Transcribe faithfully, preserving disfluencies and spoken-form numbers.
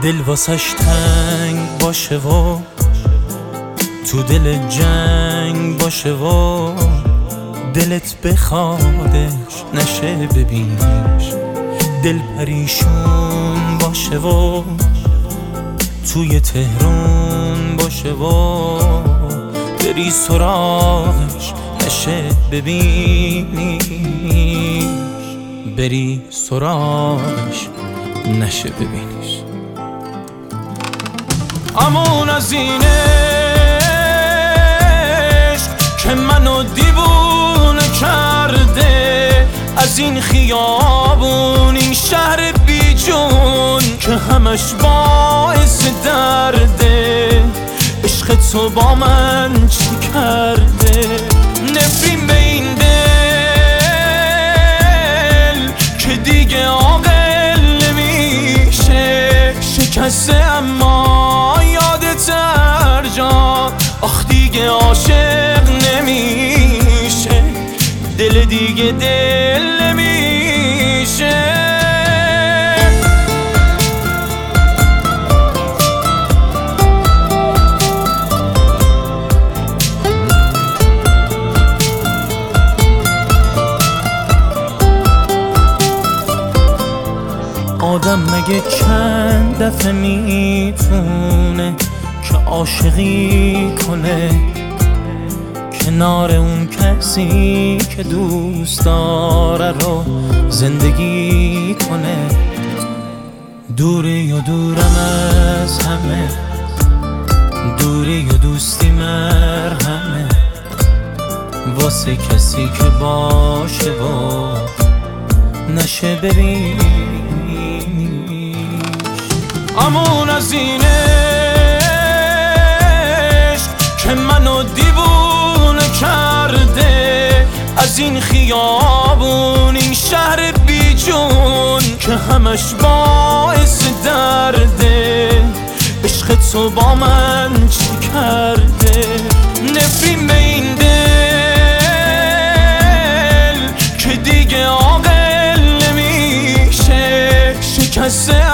دل واسش تنگ باشه و تو دل جنگ باشه و دلت بخوادش نشه ببینیش، دل پریشون باشه و توی تهرون باشه و بری سراغش نشه ببینیش، بری سراغش نشه ببینیش. امون از این عشق که منو دیوونه کرده، از این خیابون این شهر بی جون که همش باعث درده، عشق تو با من چی کرده؟ نفرین به این دل که دیگه عاقل نمیشه، شکسته اما یادت هر جا، آخ دیگه عاشق نمیشه، دل دیگه دل نمیشه. آدم مگه چند دفعه میتونه که عاشقی کنه کنار اون کسی که دوست داره رو زندگی کنه؟ دوری و دورم از همه، دوری و دوستی مرهمه واسه کسی که باشه و نشه ببینیش. امون از این عشق که منو دیوونه کرده، از این خیابون این شهر بی جون که همش باعث درده، عشق تو با من چی کرده؟ نفرین به این دل که دیگه عاقل نمیشه، شکسته